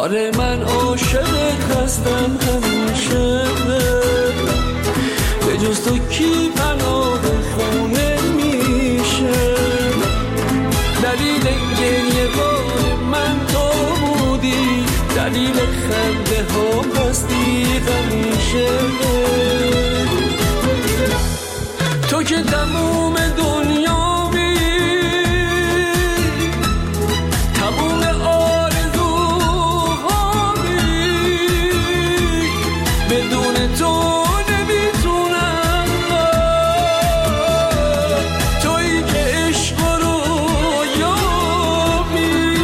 آره من عاشقت هستم همیشه، به جز تو کی پناه خونه میشه؟ دلیل گریه های من تو بودی، دلیل خنده ها هستی همیشه. تو که تموم دنیا بی، تموم آرزوها بی، بدون تو نمیتونم. تویی که عشق رو یابی.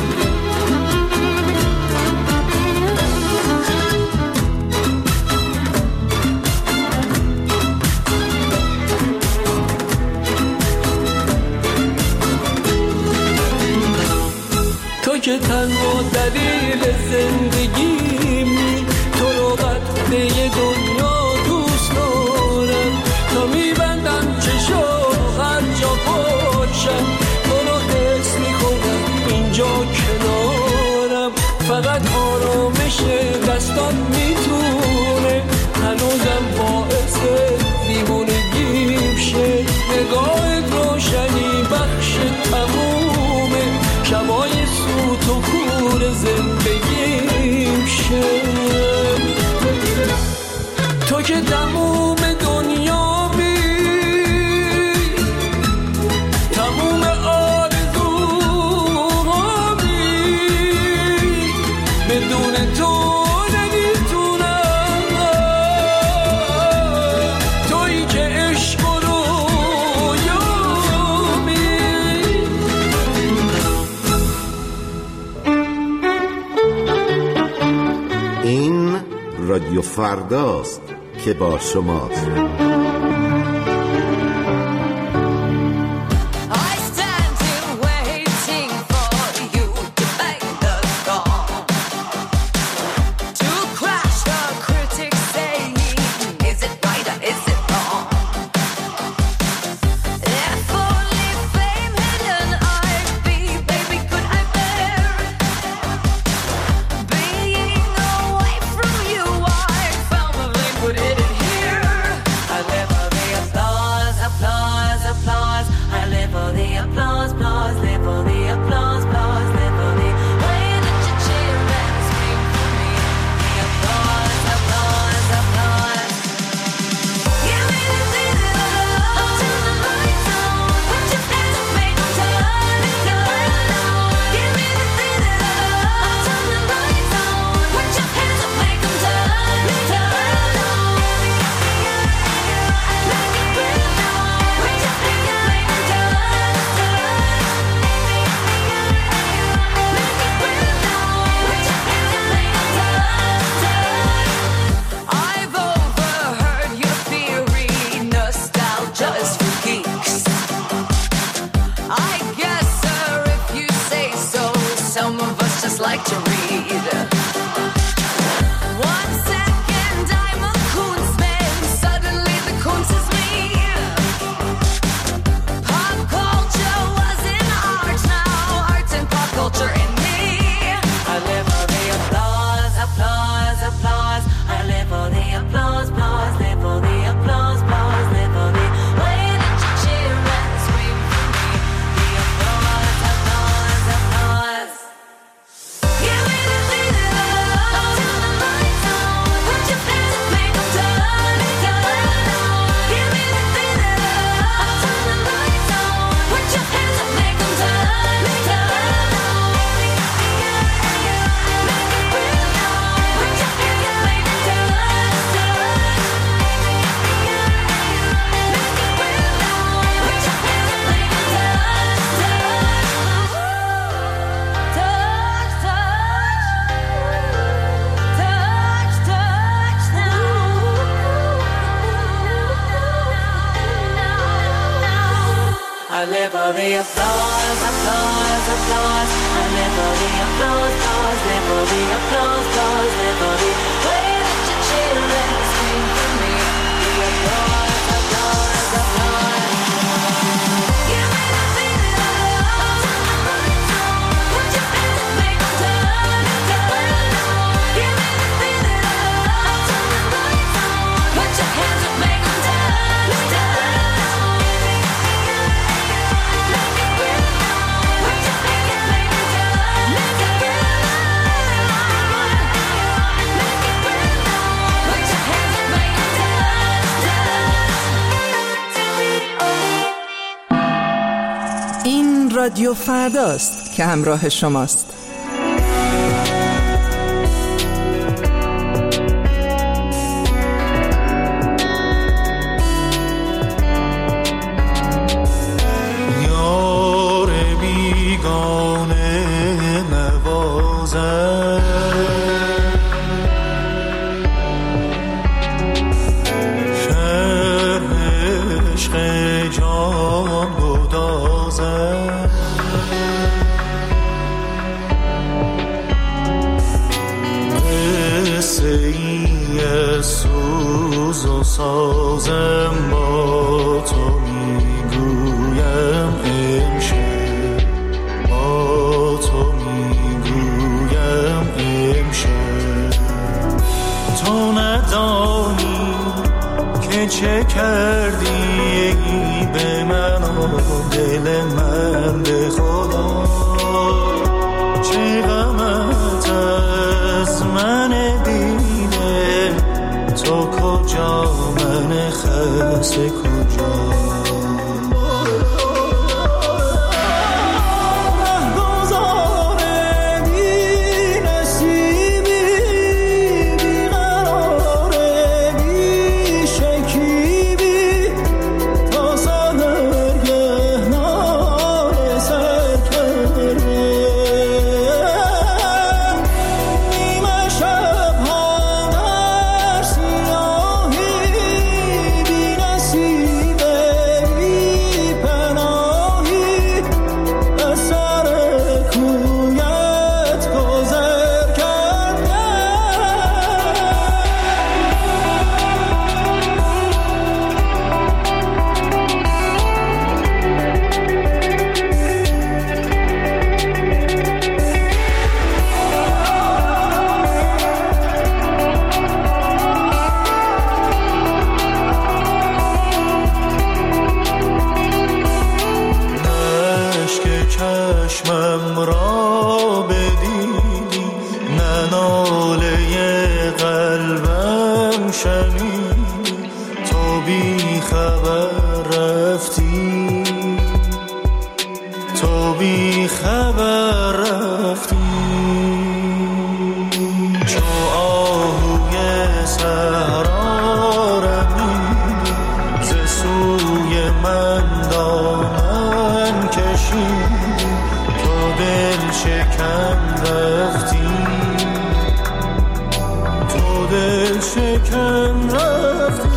تو که تنها دلیل زندگیمی، تو رو قطعه دنیا دوست دارم. تا میبندم چشم هر جا باشم، تو رو حس میکنم اینجا کنارم. فقط آرامش دستات میتونه هنوزم باعث دیوونگیم شه. نگاهت روشنی بخش تمومه، شبای سوت و کور زندگیم شه. تو که تموم دنیا بی، تموم آرزوها بی، بدون تو نمیتونم. تویی که عشق رو یابی. این رادیو فرداست که با شماست. Yeah. رادیو فرداست که همراه شماست. سازم با تو میگویم امشب، با تو میگویم امشب. تو ندانی که چه کردی به من و دل من، به خدا چه غمت از من دیده. تو کجا من خسته کجا؟ چشمم را بدیدی، نه ناله قلبم شنیدی. تو بی خبر رفتی، تو بی خبر رفتی. چو آهوی صحرا رمیدی، ز سوی من دامن کشیدی. دل شکن رفتی، تو دل شکن رفتی.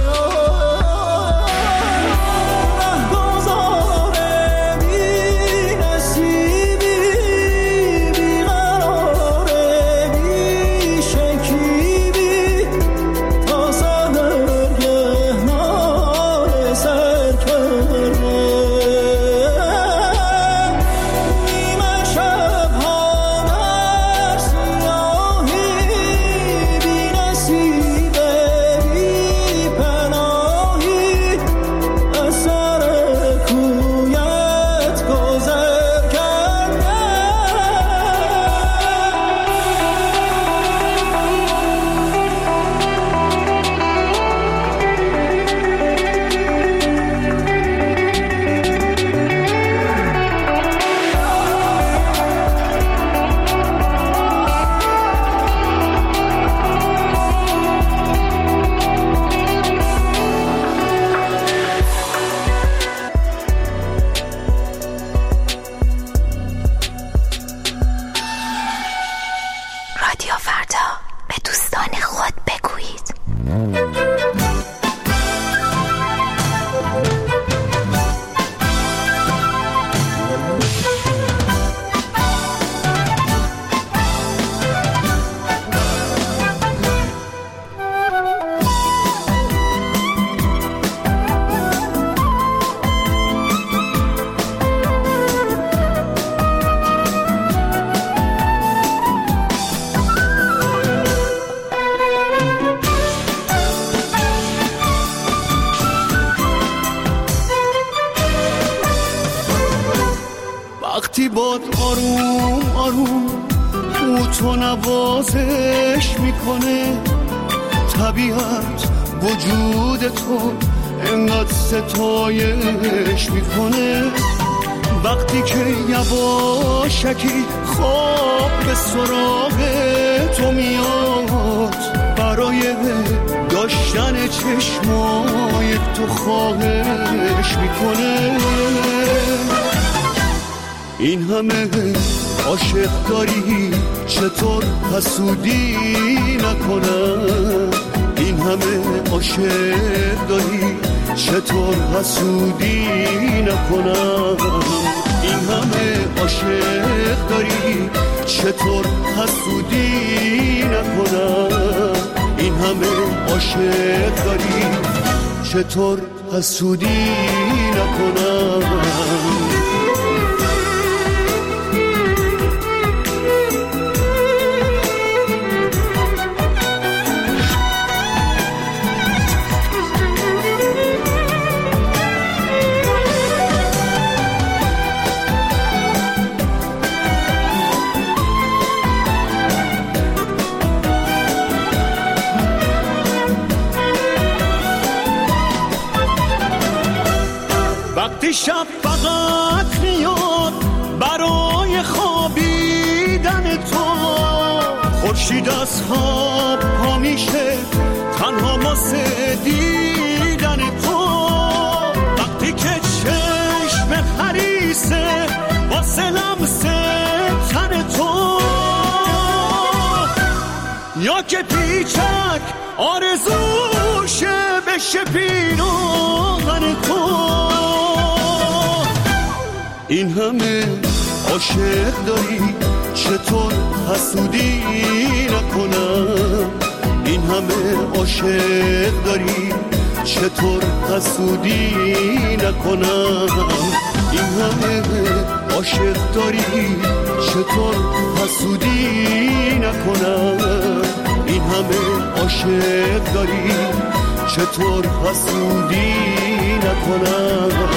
وقتی باد آروم آروم او تو نوازش میکنه، طبیعت وجود تو انقدر ستایش میکنه. وقتی که یواشکی خواب به سراغ تو میاد، برای داشتن چشمای تو خواهش میکنه. این همه عاشق داری چطور حسودی نکنم؟ این همه عاشق داری چطور حسودی نکنم؟ این همه عاشق داری چطور حسودی نکنم؟ این همه عاشق داری چطور حسودی نکنم؟ وقتی شب فقط میاد برای خوابیدن تو، خورشید از خواب پا میشه تنها واسه دیدن تو. وقتی که چشم حریصه واسه لمس تن تو، یا که پیچک آرزوشه بشه پیراهن تو. این همه عاشق داری چطور حسودی نکنم؟ این همه عاشق داری چطور حسودی نکنم؟ این همه عاشق داری چطور حسودی نکنم؟ این همه عاشق داری چطور حسودی نکنم؟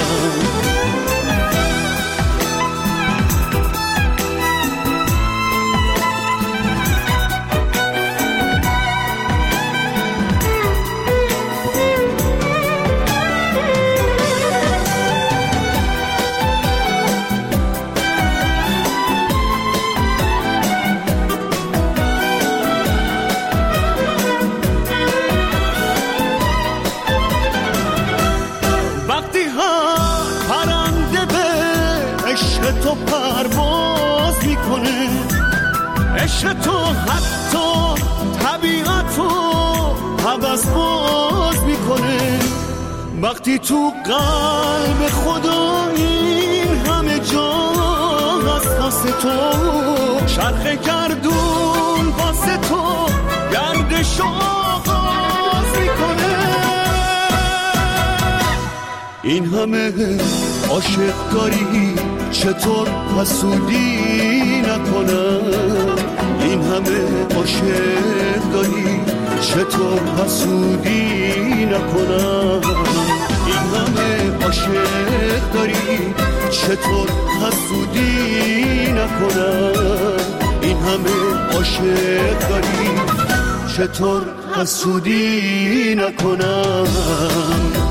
تو پرواز میکنه، عشق تو حتی طبیعتو حوض باز میکنه. وقتی تو قلب خدا این همه جا هست واسه تو، چرخ گردون واسه تو گردش آغاز میکنه. این همه عاشق داری چطور حسودی نکنم؟ این همه عاشق داری چطور حسودی نکنم؟ این همه عاشق داری چطور حسودی نکنم؟ این همه عاشق داری چطور حسودی نکنم؟